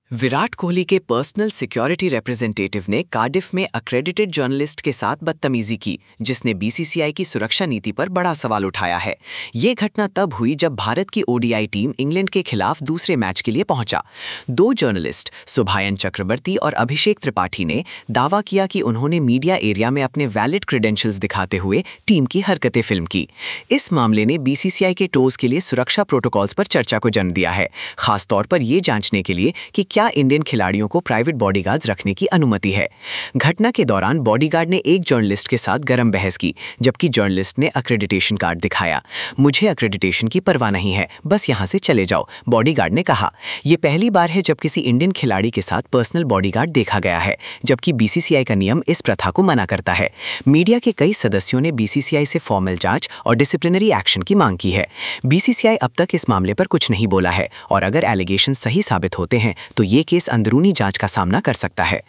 विराट कोहली के personal security representative ने Cardiff में अक्रेडिटेड जर्नलिस्ट के साथ बदतमीजी की, जिसने बीसीसीआई की सुरक्षा नीति पर बड़ा सवाल उठाया है। ये घटना तब हुई जब भारत की ओडीआई टीम इंग्लैंड के खिलाफ दूसरे मैच के लिए पहुंचा। दो जर्नलिस्ट सुभायन चक्रवर्ती और अभिषेक त्रिपाठी ने दावा किया कि उन्होंने मीडिया एरिया में अपने वैलिड क्रेडेंशियल्स दिखाते हुए टीम की हरकतें फिल्म की। इस मामले ने बीसीसीआई के टोज के लिए सुरक्षा प्रोटोकॉल्स पर चर्चा को जन्म दिया है, खासतौर पर यह जांचने के लिए कि क्या इंडियन खिलाड़ियों को प्राइवेट बॉडीगार्ड्स रखने की अनुमति है। घटना के दौरान बॉडीगार्ड ने एक जर्नलिस्ट के साथ गरम बहस की, जबकि जर्नलिस्ट ने अक्रेडिटेशन कार्ड दिखाया। मुझे अक्रेडिटेशन की परवाह नहीं है, बस यहां से चले जाओ, बॉडीगार्ड ने कहा। यह पहली बार है जब किसी इंडियन खिलाड़ी के साथ पर्सनल बॉडीगार्ड देखा गया है, जबकि बीसीसीआई का नियम इस प्रथा को मना करता है। मीडिया के कई सदस्यों ने बीसीसीआई से फॉर्मल जांच और डिसिप्लिनरी एक्शन की मांग की है। बीसीसीआई अब तक इस मामले पर कुछ नहीं बोला है और अगर एलिगेशन सही साबित होते हैं तो ये केस अंदरूनी जांच का सामना कर सकता है।